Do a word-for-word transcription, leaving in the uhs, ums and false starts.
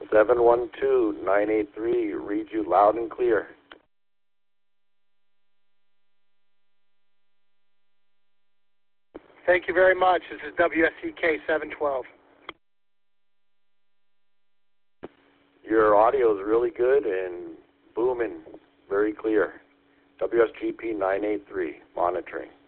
seven one two, nine eight three. Read you loud and clear. Thank you very much. This is W S C K seven twelve. Your audio is really good and booming, very clear. W S G P nine eight three, monitoring.